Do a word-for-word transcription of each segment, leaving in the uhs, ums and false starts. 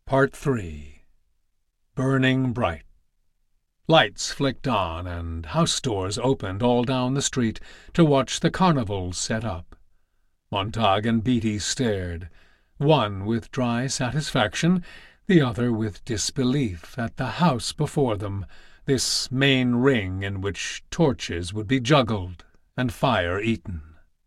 Part three. Burning bright. Lights flicked on, and house stores opened all down the street to watch the carnivals set up. Montague and Beatty stared, one with dry satisfaction, the other with disbelief, at the house before them, this main ring in which torches would be juggled and fire eaten.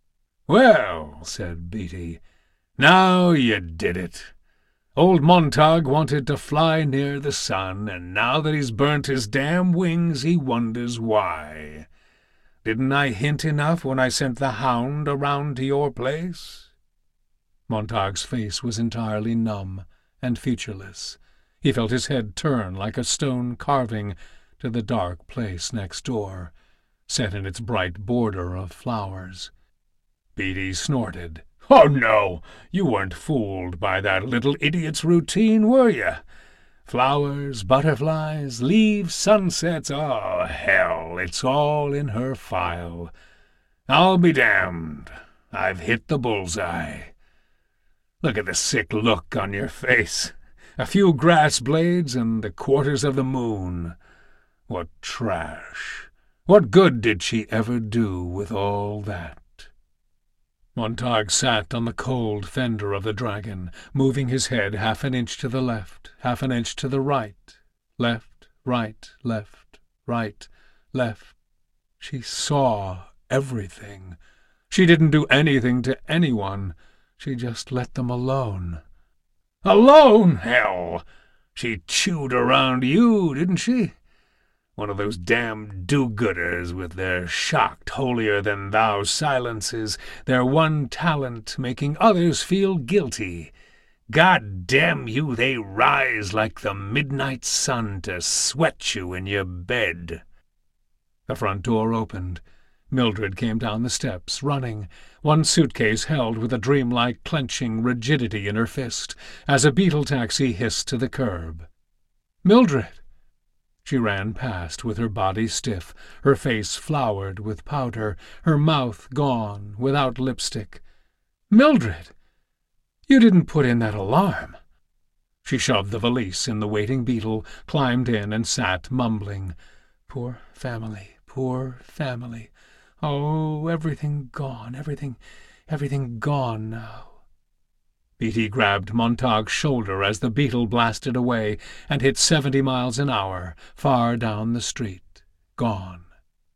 "Well," said Beatty, "now you did it. Old Montague wanted to fly near the sun, and now that he's burnt his damn wings he wonders why. Didn't I hint enough when I sent the hound around to your place?" Montague's face was entirely numb and featureless. He felt his head turn like a stone carving to the dark place next door, set in its bright border of flowers. Beatty snorted. "Oh, no, you weren't fooled by that little idiot's routine, were you? Flowers, butterflies, leaves, sunsets, oh, hell, it's all in her file. I'll be damned. I've hit the bullseye. Look at the sick look on your face. A few grass blades and the quarters of the moon. What trash. What good did she ever do with all that?" Montague sat on the cold fender of the Dragon, moving his head half an inch to the left, half an inch to the right. Left, right, left, right, left. She saw everything. She didn't do anything to anyone. She just let them alone. "Alone, hell! She chewed around you, didn't she? One of those damn do-gooders with their shocked holier-than-thou silences, their one talent making others feel guilty. God damn you, they rise like the midnight sun to sweat you in your bed." The front door opened. Mildred came down the steps, running, one suitcase held with a dreamlike clenching rigidity in her fist, as a beetle taxi hissed to the curb. "Mildred!" She ran past with her body stiff, her face floured with powder, her mouth gone, without lipstick. "Mildred! You didn't put in that alarm." She shoved the valise in the waiting beetle, climbed in, and sat mumbling. "Poor family, poor family. Oh, everything gone, everything, everything gone now." Beatty grabbed Montague's shoulder as the beetle blasted away and hit seventy miles an hour, far down the street. Gone.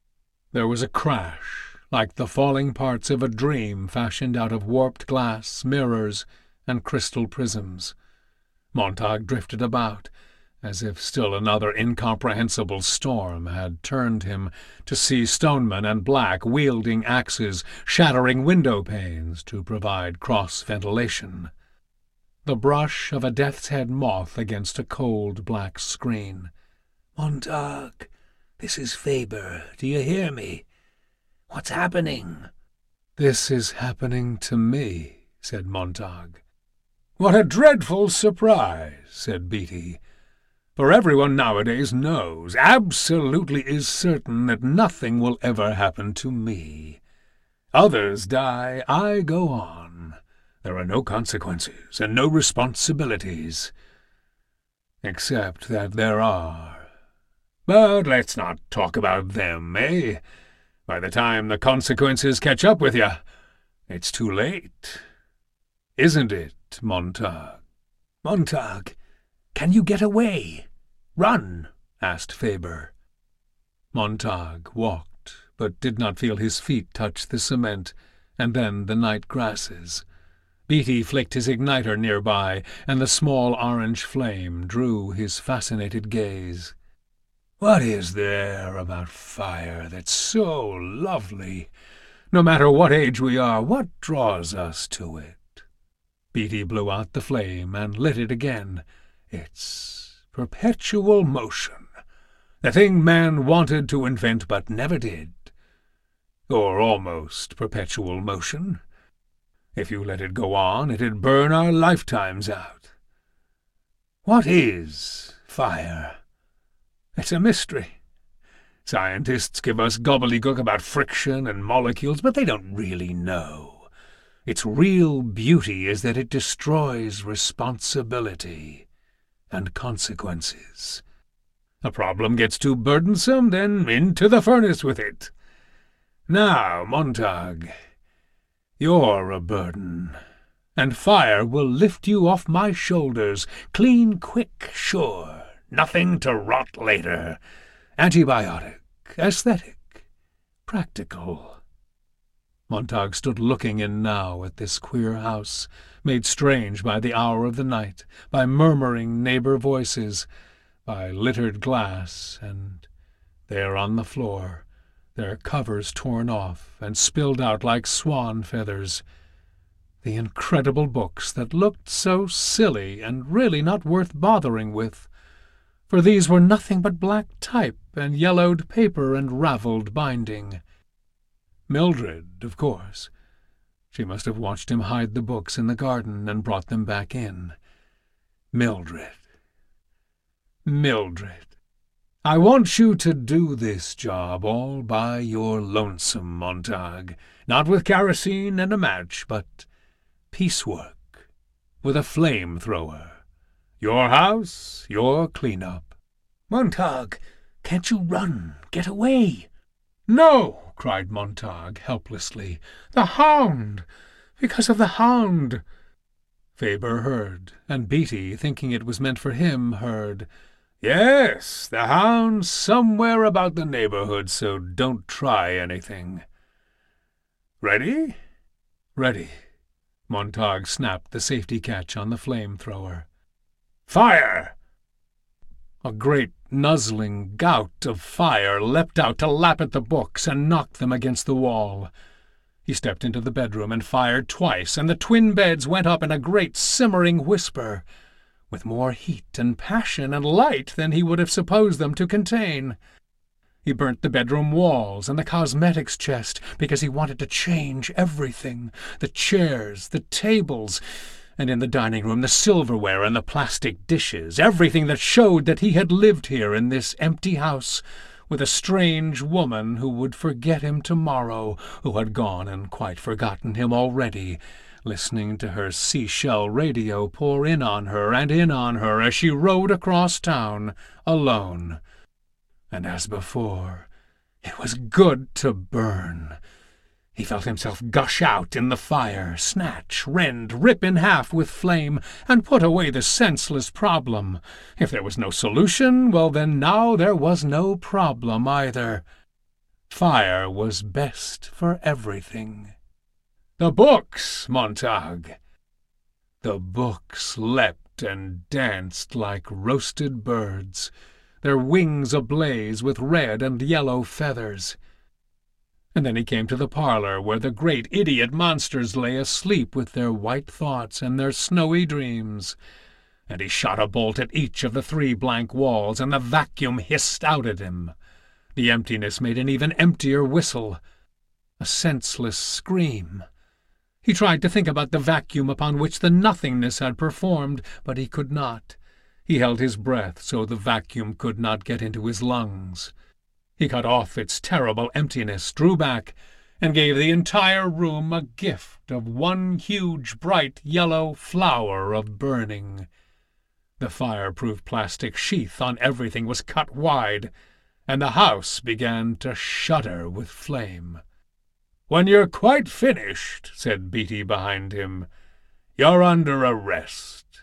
There was a crash, like the falling parts of a dream fashioned out of warped glass, mirrors, and crystal prisms. Montague drifted about, as if still another incomprehensible storm had turned him, to see Stoneman and Black wielding axes, shattering window panes to provide cross-ventilation. The brush of a death's-head moth against a cold black screen. "Montague, this is Faber. Do you hear me? What's happening?" "This is happening to me," said Montague. "What a dreadful surprise," said Beatty. "For everyone nowadays knows, absolutely is certain, that nothing will ever happen to me. Others die, I go on. There are no consequences and no responsibilities. Except that there are. But let's not talk about them, eh? By the time the consequences catch up with you, it's too late. Isn't it, Montague?" "Montague, can you get away? Run," asked Faber. Montague walked, but did not feel his feet touch the cement, and then the night grasses. Beatty flicked his igniter nearby, and the small orange flame drew his fascinated gaze. "What is there about fire that's so lovely? No matter what age we are, what draws us to it?" Beatty blew out the flame and lit it again. "It's perpetual motion, the thing man wanted to invent but never did. Or almost perpetual motion. If you let it go on, it'd burn our lifetimes out. What is fire? It's a mystery. Scientists give us gobbledygook about friction and molecules, but they don't really know. Its real beauty is that it destroys responsibility. and consequences. A problem gets too burdensome, then into the furnace with it. Now, Montag, you're a burden, and fire will lift you off my shoulders, clean, quick, sure, nothing to rot later. Antibiotic, aesthetic, practical. Montag stood looking in now at this queer house, made strange by the hour of the night, by murmuring neighbor voices, by littered glass, and there on the floor, their covers torn off and spilled out like swan feathers, the incredible books that looked so silly and really not worth bothering with, for these were nothing but black type and yellowed paper and ravelled binding. Mildred, of course. She must have watched him hide the books in the garden and brought them back in. Mildred. Mildred. I want you to do this job all by your lonesome, Montag, not with kerosene and a match, but piecework, with a flame-thrower. Your house, your clean-up. Montag, can't you run? Get away! No! Cried Montag helplessly. The hound! Because of the hound! Faber heard, and Beatty, thinking it was meant for him, heard. Yes, the hound's somewhere about the neighborhood, so don't try anything. Ready? Ready. Montag snapped the safety catch on the flame-thrower. Fire! A great nuzzling gout of fire leapt out to lap at the books and knock them against the wall. He stepped into the bedroom and fired twice, and the twin beds went up in a great simmering whisper, with more heat and passion and light than he would have supposed them to contain. He burnt the bedroom walls and the cosmetics chest because he wanted to change everything, the chairs, the tables, and in the dining room the silverware and the plastic dishes, everything that showed that he had lived here in this empty house with a strange woman who would forget him tomorrow, who had gone and quite forgotten him already, listening to her seashell radio pour in on her and in on her as she rode across town, alone. And as before, it was good to burn. He felt himself gush out in the fire, snatch, rend, rip in half with flame, and put away the senseless problem. If there was no solution, well, then now there was no problem either. Fire was best for everything. The books, Montag! The books leapt and danced like roasted birds, their wings ablaze with red and yellow feathers. And then he came to the parlor where the great idiot monsters lay asleep with their white thoughts and their snowy dreams, and he shot a bolt at each of the three blank walls, and the vacuum hissed out at him. The emptiness made an even emptier whistle, a senseless scream. He tried to think about the vacuum upon which the nothingness had performed, but he could not. He held his breath so the vacuum could not get into his lungs. He cut off its terrible emptiness, drew back, and gave the entire room a gift of one huge bright yellow flower of burning. The fireproof plastic sheath on everything was cut wide, and the house began to shudder with flame. "When you're quite finished," said Beatty behind him, "you're under arrest."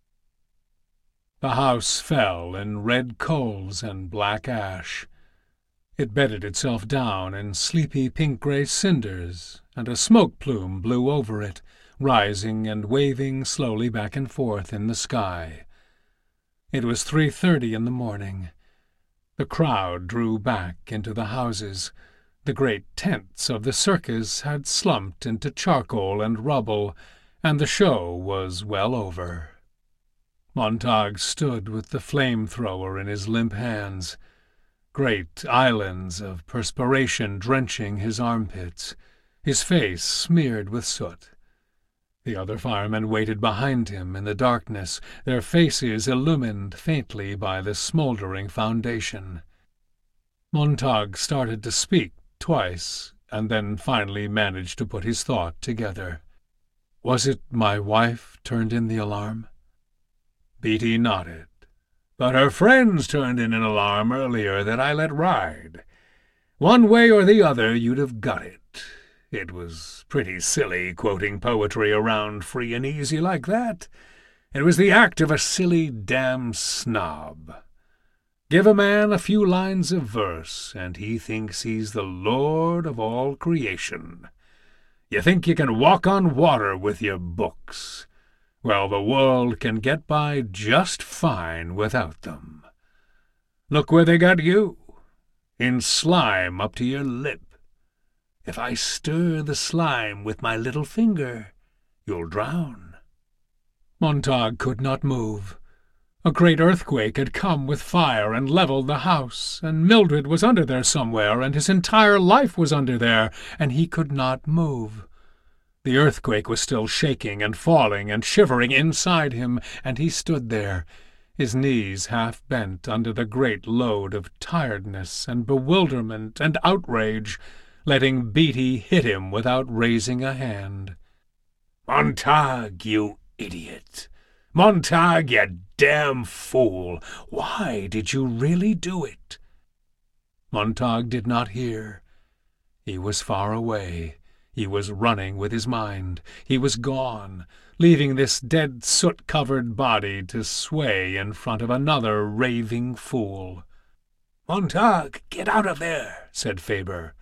The house fell in red coals and black ash. It bedded itself down in sleepy pink-gray cinders, and a smoke plume blew over it, rising and waving slowly back and forth in the sky. It was three thirty in the morning. The crowd drew back into the houses. The great tents of the circus had slumped into charcoal and rubble, and the show was well over. Montag stood with the flame-thrower in his limp hands, great islands of perspiration drenching his armpits, his face smeared with soot. The other firemen waited behind him in the darkness, their faces illumined faintly by the smouldering foundation. Montag started to speak twice, and then finally managed to put his thought together. "Was it my wife turned in the alarm?" Beatty nodded, but her friends turned in an alarm earlier that I let ride. One way or the other you'd have got it. It was pretty silly quoting poetry around free and easy like that. It was the act of a silly damn snob. Give a man a few lines of verse, and he thinks he's the lord of all creation. You think you can walk on water with your books. Well, the world can get by just fine without them. Look where they got you, in slime up to your lip. If I stir the slime with my little finger, you'll drown. Montague could not move. A great earthquake had come with fire and leveled the house, and Mildred was under there somewhere, and his entire life was under there, and he could not move. The earthquake was still shaking and falling and shivering inside him, and he stood there, his knees half bent under the great load of tiredness and bewilderment and outrage, letting Beatty hit him without raising a hand. "Montague, you idiot! Montague, you damn fool! Why did you really do it?" Montague did not hear. He was far away. He was running with his mind. He was gone, leaving this dead soot-covered body to sway in front of another raving fool. "Montague, get out of there," said Faber.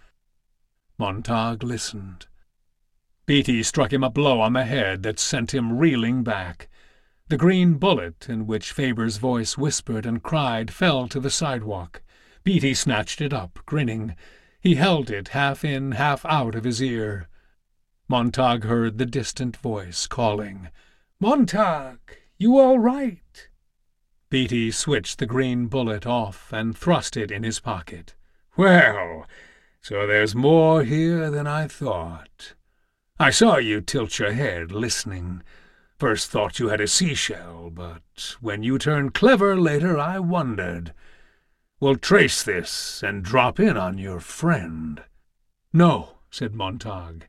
Montague listened. Beatty struck him a blow on the head that sent him reeling back. The green bullet, in which Faber's voice whispered and cried, fell to the sidewalk. Beatty snatched it up, grinning. He held it half in, half out of his ear. Montague heard the distant voice calling, "Montague, you all right?" Beatty switched the green bullet off and thrust it in his pocket. "Well, so there's more here than I thought. I saw you tilt your head, listening. First thought you had a seashell, but when you turned clever later I wondered. We'll trace this and drop in on your friend." "No," said Montague.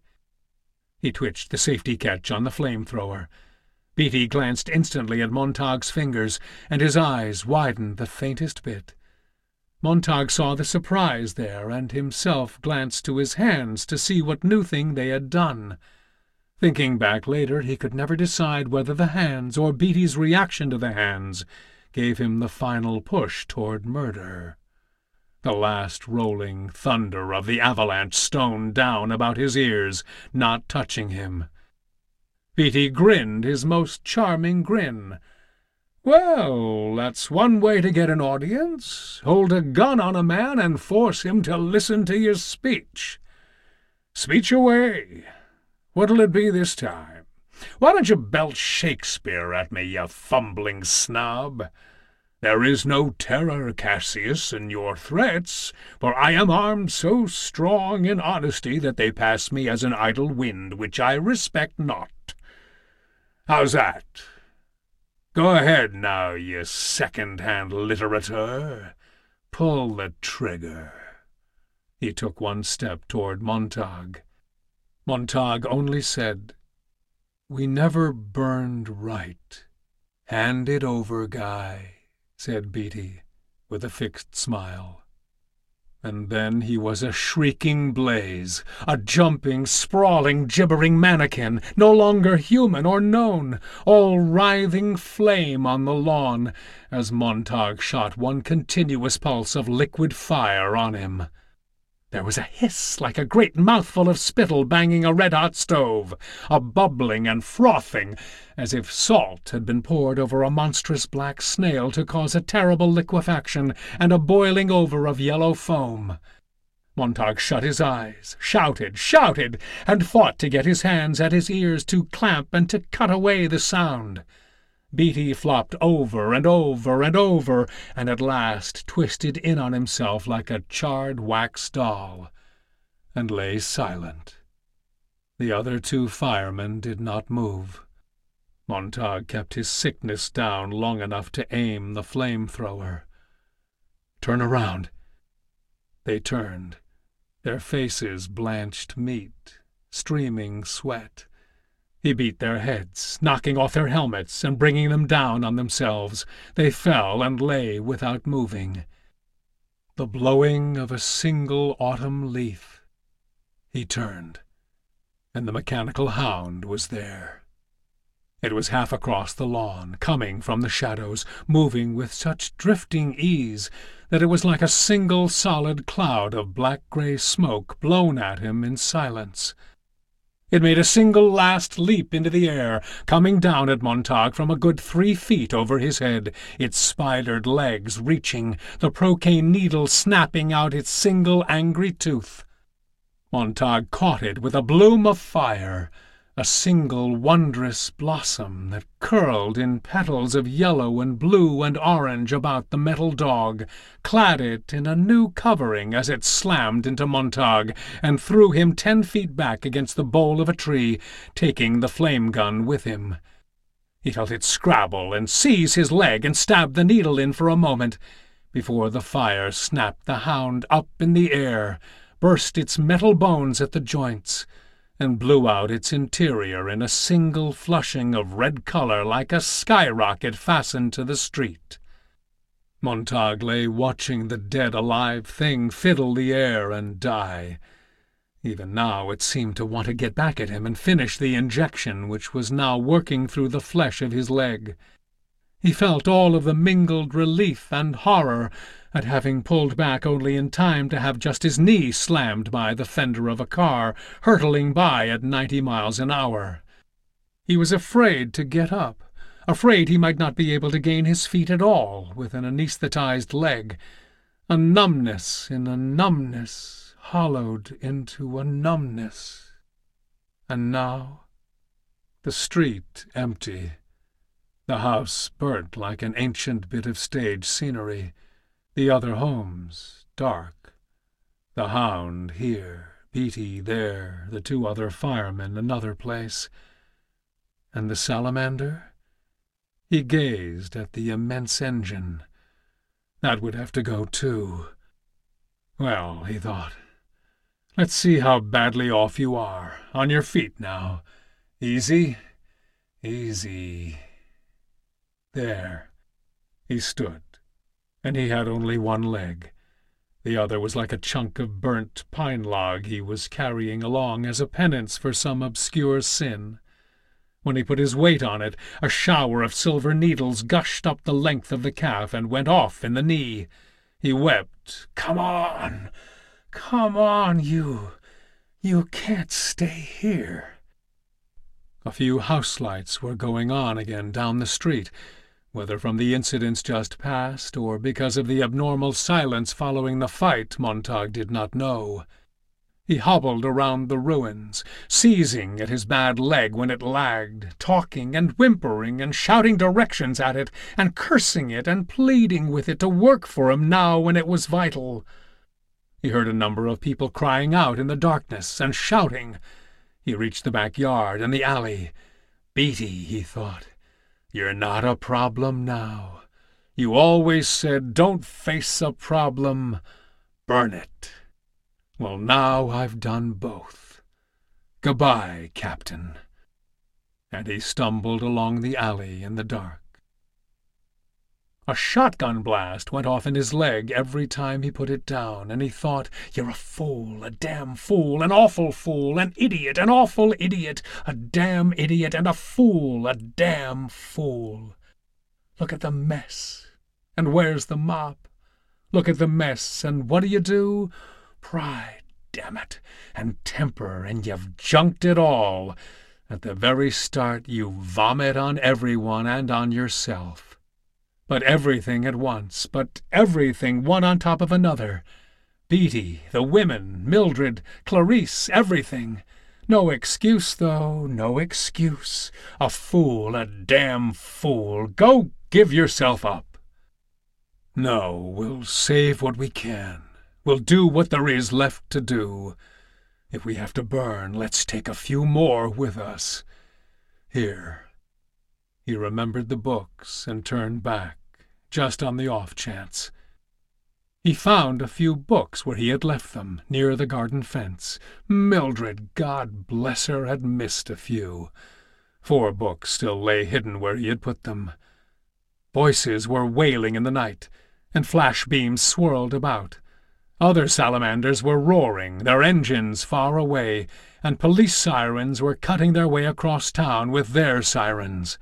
He twitched the safety catch on the flamethrower. Beatty glanced instantly at Montague's fingers, and his eyes widened the faintest bit. Montague saw the surprise there, and himself glanced to his hands to see what new thing they had done. Thinking back later, he could never decide whether the hands or Beatty's reaction to the hands gave him the final push toward murder. The last rolling thunder of the avalanche stoned down about his ears, not touching him. Beatty grinned his most charming grin. "Well, that's one way to get an audience. Hold a gun on a man and force him to listen to your speech. Speech away. What'll it be this time? Why don't you belch Shakespeare at me, you fumbling snob? There is no terror, Cassius, in your threats, for I am armed so strong in honesty that they pass me as an idle wind, which I respect not. How's that? Go ahead now, you second-hand literateur. Pull the trigger." He took one step toward Montague. Montague only said, "We never burned right. Hand it over, Guy," said Beatty, with a fixed smile. And then he was a shrieking blaze, a jumping, sprawling, gibbering mannequin, no longer human or known, all writhing flame on the lawn, as Montague shot one continuous pulse of liquid fire on him. There was a hiss like a great mouthful of spittle banging a red-hot stove, a bubbling and frothing, as if salt had been poured over a monstrous black snail to cause a terrible liquefaction, and a boiling over of yellow foam. Montague shut his eyes, shouted, shouted, and fought to get his hands at his ears to clamp and to cut away the sound. Beatty flopped over and over and over, and at last twisted in on himself like a charred wax doll, and lay silent. The other two firemen did not move. Montague kept his sickness down long enough to aim the flamethrower. "Turn around." They turned, their faces blanched meat, streaming sweat. He beat their heads, knocking off their helmets and bringing them down on themselves. They fell and lay without moving. The blowing of a single autumn leaf. He turned, and the mechanical hound was there. It was half across the lawn, coming from the shadows, moving with such drifting ease that it was like a single solid cloud of black-grey smoke blown at him in silence. It made a single last leap into the air, coming down at Montague from a good three feet over his head, its spidered legs reaching, the Procaine needle snapping out its single angry tooth. Montague caught it with a bloom of fire, a single wondrous blossom that curled in petals of yellow and blue and orange about the metal dog, clad it in a new covering as it slammed into Montague and threw him ten feet back against the bole of a tree, taking the flame gun with him. He felt it scrabble and seize his leg and stab the needle in for a moment, before the fire snapped the hound up in the air, burst its metal bones at the joints, and blew out its interior in a single flushing of red color like a skyrocket fastened to the street. Montague lay watching the dead alive thing fiddle the air and die. Even now it seemed to want to get back at him and finish the injection which was now working through the flesh of his leg. He felt all of the mingled relief and horror at having pulled back only in time to have just his knee slammed by the fender of a car, hurtling by at ninety miles an hour. He was afraid to get up, afraid he might not be able to gain his feet at all with an anesthetized leg, a numbness in a numbness hollowed into a numbness. And now the street empty, the house burnt like an ancient bit of stage scenery, the other homes dark, the hound here, Beatty there, the two other firemen another place. And the salamander? He gazed at the immense engine. That would have to go too. Well, he thought, let's see how badly off you are. On your feet now. Easy, easy. There. He stood. And he had only one leg. The other was like a chunk of burnt pine log he was carrying along as a penance for some obscure sin. When he put his weight on it, a shower of silver needles gushed up the length of the calf and went off in the knee. He wept. "Come on! Come on, you! You can't stay here!" A few house lights were going on again down the street, whether from the incidents just past or because of the abnormal silence following the fight, Montague did not know. He hobbled around the ruins, seizing at his bad leg when it lagged, talking and whimpering and shouting directions at it and cursing it and pleading with it to work for him now when it was vital. He heard a number of people crying out in the darkness and shouting. He reached the backyard and the alley. Beatty, he thought. You're not a problem now. You always said, don't face a problem, burn it. Well, now I've done both. Goodbye, Captain. And he stumbled along the alley in the dark. A shotgun blast went off in his leg every time he put it down, and he thought, you're a fool, a damn fool, an awful fool, an idiot, an awful idiot, a damn idiot, and a fool, a damn fool. Look at the mess, and where's the mop? Look at the mess, and what do you do? Pride, damn it, and temper, and you've junked it all. At the very start you vomit on everyone and on yourself. But everything at once, but everything one on top of another. Beatty, the women, Mildred, Clarice, everything. No excuse, though, no excuse. A fool, a damn fool. Go give yourself up. No, we'll save what we can. We'll do what there is left to do. If we have to burn, let's take a few more with us. Here. He remembered the books and turned back, just on the off chance. He found a few books where he had left them, near the garden fence. Mildred, God bless her, had missed a few. Four books still lay hidden where he had put them. Voices were wailing in the night, and flash beams swirled about. Other salamanders were roaring, their engines far away, and police sirens were cutting their way across town with their sirens.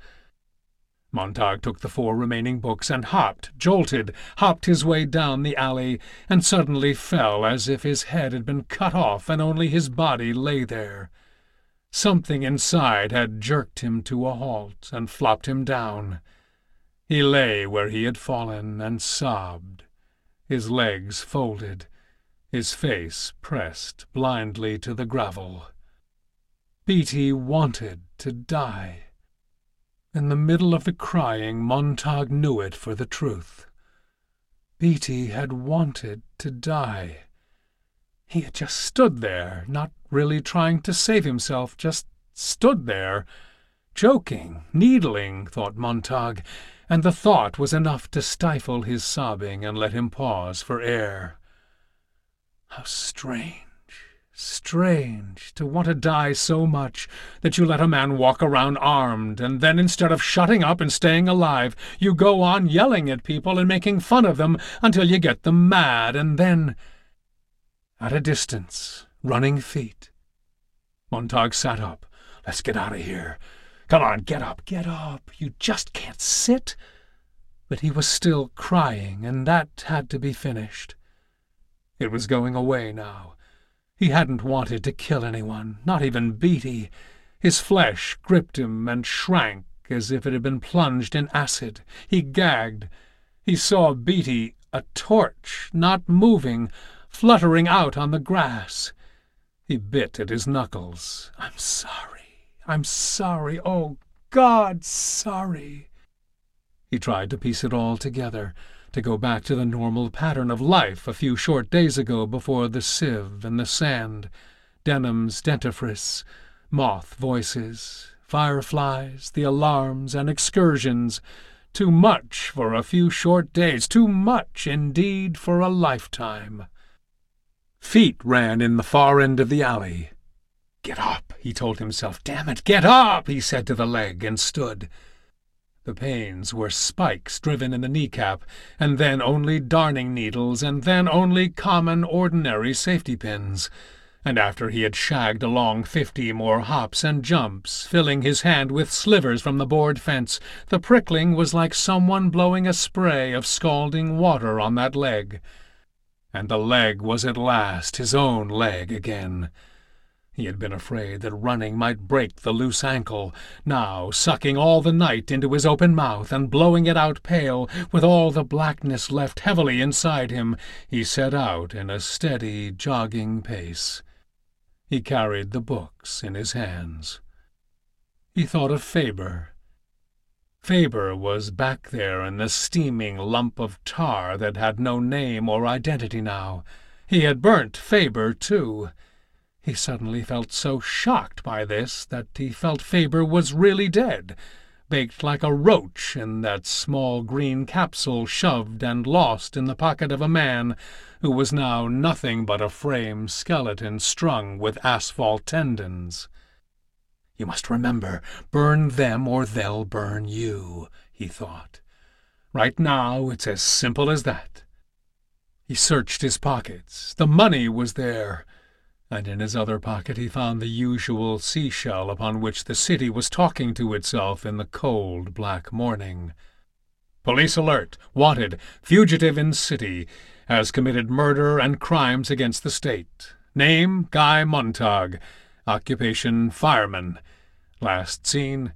Montag took the four remaining books and hopped, jolted, hopped his way down the alley, and suddenly fell as if his head had been cut off and only his body lay there. Something inside had jerked him to a halt and flopped him down. He lay where he had fallen and sobbed, his legs folded, his face pressed blindly to the gravel. Beatty wanted to die. In the middle of the crying, Montag knew it for the truth. Beatty had wanted to die. He had just stood there, not really trying to save himself, just stood there, joking, needling, thought Montag, and the thought was enough to stifle his sobbing and let him pause for air. How strange, strange, to want to die so much that you let a man walk around armed, and then instead of shutting up and staying alive, you go on yelling at people and making fun of them until you get them mad, and then, at a distance, running feet. Montag sat up. Let's get out of here. Come on, get up, get up. You just can't sit. But he was still crying, and that had to be finished. It was going away now. He hadn't wanted to kill anyone, not even Beatty. His flesh gripped him and shrank as if it had been plunged in acid. He gagged. He saw Beatty, a torch, not moving, fluttering out on the grass. He bit at his knuckles. I'm sorry. I'm sorry. Oh, God, sorry. He tried to piece it all together, to go back to the normal pattern of life a few short days ago before the sieve and the sand, Denham's dentifrice, moth voices, fireflies, the alarms and excursions. Too much for a few short days, too much, indeed, for a lifetime. Feet ran in the far end of the alley. Get up, he told himself. Damn it, get up, he said to the leg, and stood. The pains were spikes driven in the kneecap, and then only darning needles, and then only common, ordinary safety pins. And after he had shagged along fifty more hops and jumps, filling his hand with slivers from the board fence, the prickling was like someone blowing a spray of scalding water on that leg. And the leg was at last his own leg again. He had been afraid that running might break the loose ankle. Now, sucking all the night into his open mouth and blowing it out pale, with all the blackness left heavily inside him, he set out in a steady, jogging pace. He carried the books in his hands. He thought of Faber. Faber was back there in the steaming lump of tar that had no name or identity now. He had burnt Faber, too. He suddenly felt so shocked by this that he felt Faber was really dead, baked like a roach in that small green capsule shoved and lost in the pocket of a man who was now nothing but a frame skeleton strung with asphalt tendons. You must remember, burn them or they'll burn you, he thought. Right now it's as simple as that. He searched his pockets. The money was there. And in his other pocket he found the usual seashell upon which the city was talking to itself in the cold, black morning. Police alert. Wanted. Fugitive in city. Has committed murder and crimes against the state. Name, Guy Montag. Occupation, fireman. Last seen.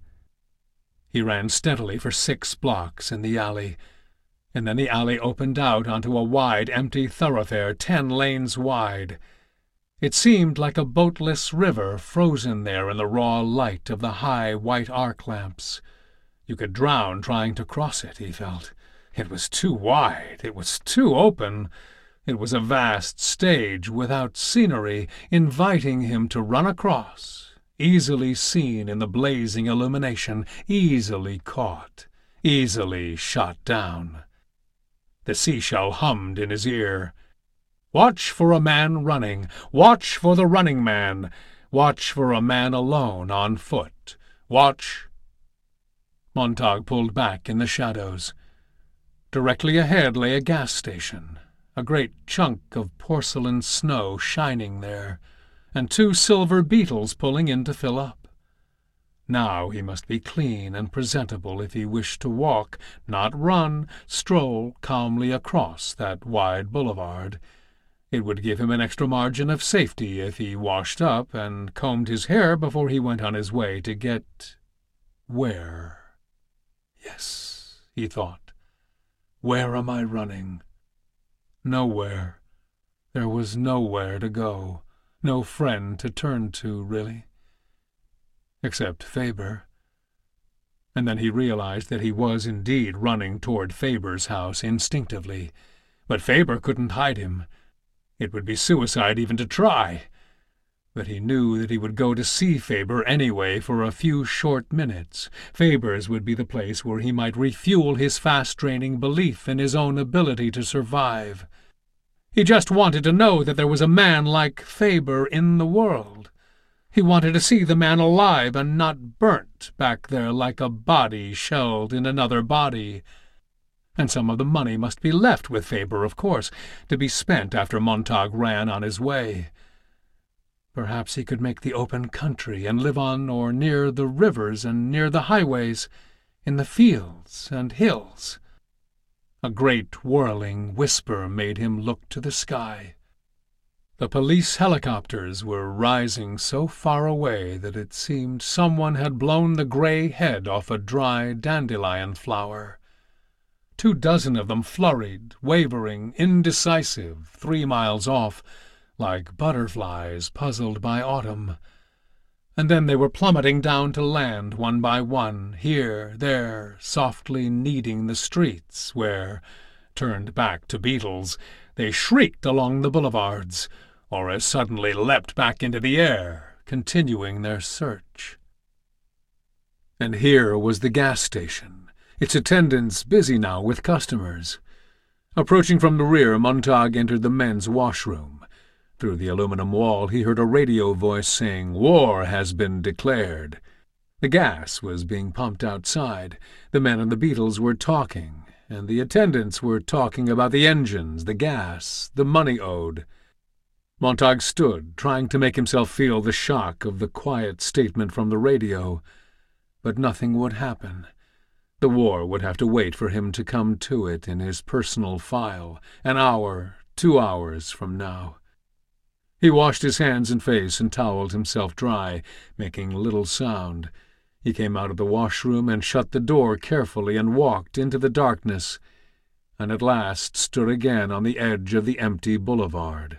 He ran steadily for six blocks in the alley, and then the alley opened out onto a wide, empty thoroughfare, ten lanes wide. It seemed like a boatless river frozen there in the raw light of the high white arc lamps. You could drown trying to cross it, he felt. It was too wide, it was too open. It was a vast stage without scenery, inviting him to run across, easily seen in the blazing illumination, easily caught, easily shot down. The seashell hummed in his ear. Watch for a man running. Watch for the running man. Watch for a man alone on foot. Watch!" Montague pulled back in the shadows. Directly ahead lay a gas station, a great chunk of porcelain snow shining there, and two silver beetles pulling in to fill up. Now he must be clean and presentable if he wished to walk, not run, stroll calmly across that wide boulevard. It would give him an extra margin of safety if he washed up and combed his hair before he went on his way to get... where? Yes, he thought. Where am I running? Nowhere. There was nowhere to go, no friend to turn to, really. Except Faber. And then he realized that he was indeed running toward Faber's house instinctively. But Faber couldn't hide him. It would be suicide even to try. But he knew that he would go to see Faber anyway for a few short minutes. Faber's would be the place where he might refuel his fast-draining belief in his own ability to survive. He just wanted to know that there was a man like Faber in the world. He wanted to see the man alive and not burnt back there like a body shelled in another body. And some of the money must be left with Faber, of course, to be spent after Montague ran on his way. Perhaps he could make the open country and live on or near the rivers and near the highways, in the fields and hills. A great whirling whisper made him look to the sky. The police helicopters were rising so far away that it seemed someone had blown the gray head off a dry dandelion flower. Two dozen of them flurried, wavering, indecisive, three miles off, like butterflies puzzled by autumn. And then they were plummeting down to land one by one, here, there, softly kneading the streets, where, turned back to beetles, they shrieked along the boulevards, or as suddenly leapt back into the air, continuing their search. And here was the gas station, its attendants busy now with customers. Approaching from the rear, Montague entered the men's washroom. Through the aluminum wall he heard a radio voice saying, "War has been declared." The gas was being pumped outside. The men and the beetles were talking, and the attendants were talking about the engines, the gas, the money owed. Montague stood, trying to make himself feel the shock of the quiet statement from the radio. But nothing would happen. The war would have to wait for him to come to it in his personal file, an hour, two hours from now. He washed his hands and face and toweled himself dry, making little sound. He came out of the washroom and shut the door carefully and walked into the darkness, and at last stood again on the edge of the empty boulevard.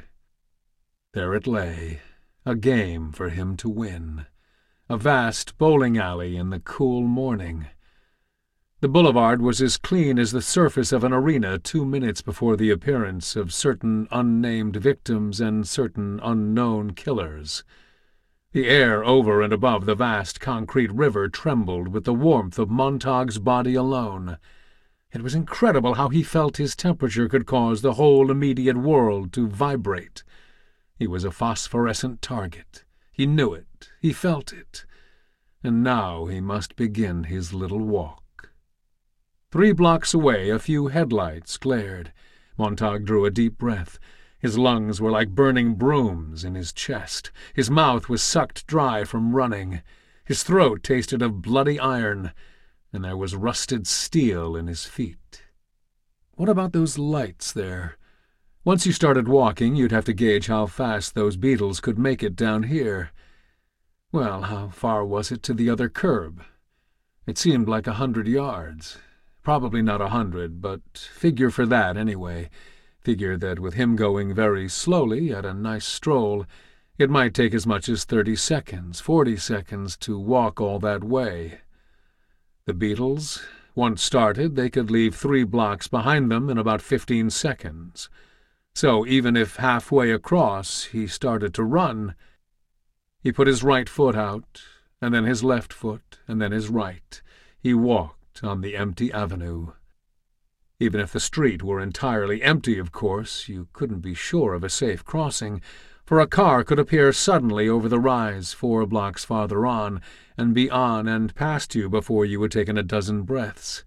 There it lay, a game for him to win, a vast bowling alley in the cool morning. The boulevard was as clean as the surface of an arena two minutes before the appearance of certain unnamed victims and certain unknown killers. The air over and above the vast concrete river trembled with the warmth of Montague's body alone. It was incredible how he felt his temperature could cause the whole immediate world to vibrate. He was a phosphorescent target. He knew it. He felt it. And now he must begin his little walk. Three blocks away a few headlights glared. Montague drew a deep breath. His lungs were like burning brooms in his chest. His mouth was sucked dry from running. His throat tasted of bloody iron, and there was rusted steel in his feet. What about those lights there? Once you started walking, you'd have to gauge how fast those beetles could make it down here. Well, how far was it to the other curb? It seemed like a hundred yards. Probably not a hundred, but figure for that anyway. Figure that with him going very slowly at a nice stroll, it might take as much as thirty seconds, forty seconds to walk all that way. The beetles, once started, they could leave three blocks behind them in about fifteen seconds. So even if halfway across he started to run, he put his right foot out, and then his left foot, and then his right. He walked on the empty avenue. Even if the street were entirely empty, of course, you couldn't be sure of a safe crossing. for a car could appear suddenly over the rise four blocks farther on, and be on and past you before you had taken a dozen breaths.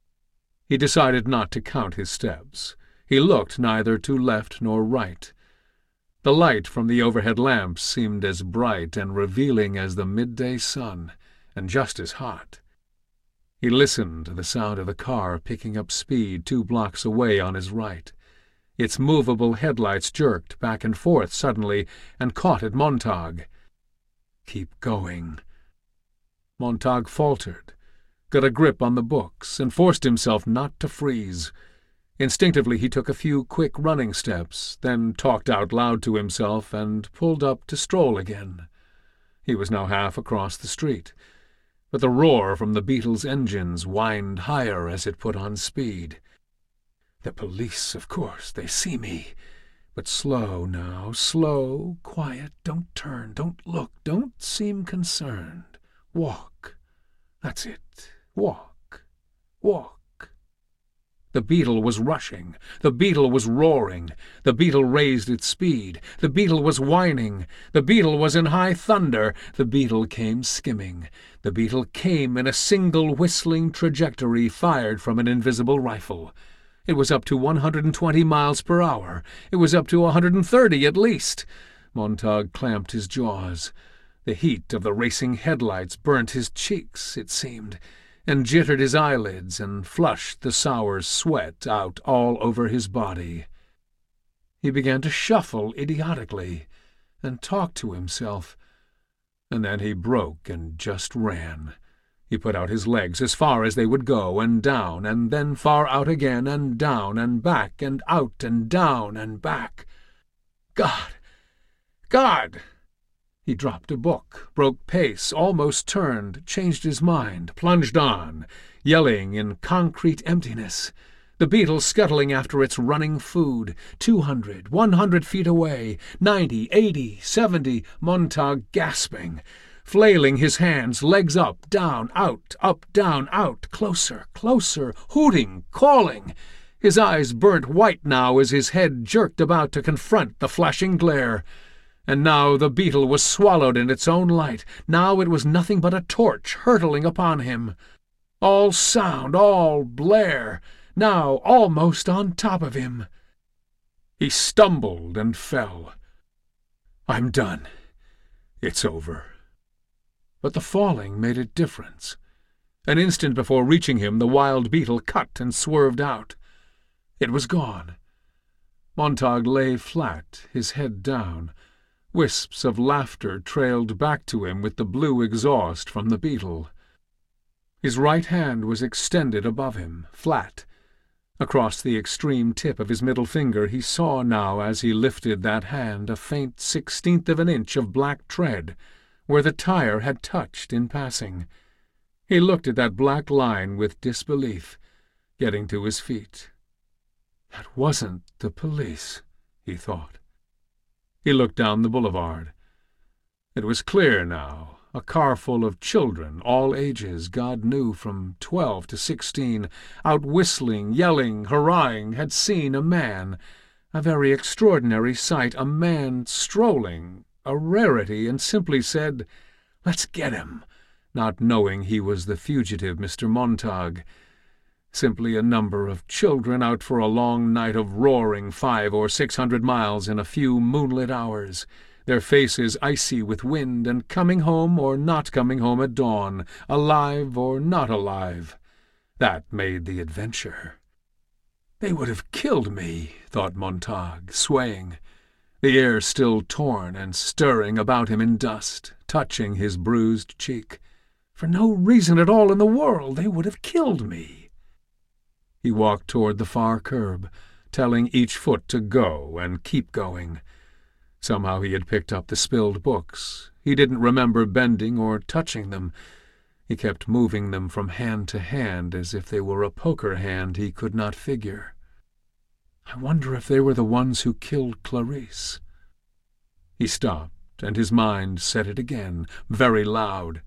He decided not to count his steps. He looked neither to left nor right. The light from the overhead lamps seemed as bright and revealing as the midday sun, and just as hot. He listened to the sound of the car picking up speed two blocks away on his right. Its movable headlights jerked back and forth suddenly and caught at Montag. "Keep going." Montag faltered, got a grip on the books, and forced himself not to freeze. Instinctively he took a few quick running steps, then talked out loud to himself and pulled up to stroll again. He was now half across the street, but the roar from the Beetle's engines whined higher as it put on speed. "The police, of course, they see me. But slow now, slow, quiet, don't turn, don't look, don't seem concerned. Walk. That's it. Walk. Walk." The Beetle was rushing. The Beetle was roaring. The Beetle raised its speed. The Beetle was whining. The Beetle was in high thunder. The Beetle came skimming. The Beetle came in a single whistling trajectory fired from an invisible rifle. It was up to one hundred twenty miles per hour. It was up to one hundred thirty at least. Montag clamped his jaws. The heat of the racing headlights burnt his cheeks, it seemed, and jittered his eyelids and flushed the sour sweat out all over his body. He began to shuffle idiotically and talk to himself, and then he broke and just ran. He put out his legs as far as they would go, and down, and then far out again, and down, and back, and out, and down, and back. God! God! He dropped a book, broke pace, almost turned, changed his mind, plunged on, yelling in concrete emptiness. The Beetle scuttling after its running food, two hundred, one hundred feet away, ninety, eighty, seventy, Montag gasping, flailing his hands, legs up, down, out, up, down, out, closer, closer, hooting, calling. His eyes burnt white now as his head jerked about to confront the flashing glare. And now the Beetle was swallowed in its own light. Now it was nothing but a torch hurtling upon him. All sound, all blare, now almost on top of him. He stumbled and fell. "I'm done. It's over." But the falling made a difference. An instant before reaching him, the wild Beetle cut and swerved out. It was gone. Montag lay flat, his head down. Wisps of laughter trailed back to him with the blue exhaust from the Beetle. His right hand was extended above him, flat. Across the extreme tip of his middle finger he saw now, as he lifted that hand, a faint sixteenth of an inch of black tread, where the tire had touched in passing. He looked at that black line with disbelief, getting to his feet. That wasn't the police, he thought. He looked down the boulevard. It was clear now. A car full of children, all ages, God knew, from twelve to sixteen, out whistling, yelling, hurrahing, had seen a man, a very extraordinary sight, a man strolling, a rarity, and simply said, "Let's get him," not knowing he was the fugitive Mister Montag. Simply a number of children out for a long night of roaring five or six hundred miles in a few moonlit hours, their faces icy with wind, and coming home or not coming home at dawn, alive or not alive. That made the adventure. They would have killed me, thought Montag, swaying, the air still torn and stirring about him in dust, touching his bruised cheek. For no reason at all in the world they would have killed me. He walked toward the far curb, telling each foot to go and keep going. Somehow he had picked up the spilled books. He didn't remember bending or touching them. He kept moving them from hand to hand as if they were a poker hand he could not figure. I wonder if they were the ones who killed Clarice. He stopped, and his mind said it again, very loud.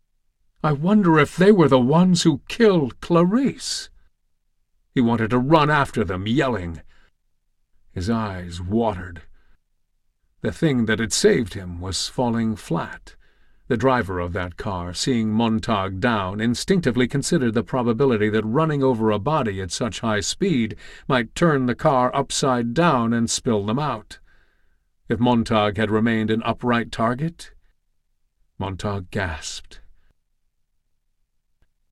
I wonder if they were the ones who killed Clarice. He wanted to run after them, yelling. His eyes watered. The thing that had saved him was falling flat. The driver of that car, seeing Montag down, instinctively considered the probability that running over a body at such high speed might turn the car upside down and spill them out. If Montag had remained an upright target— Montag gasped.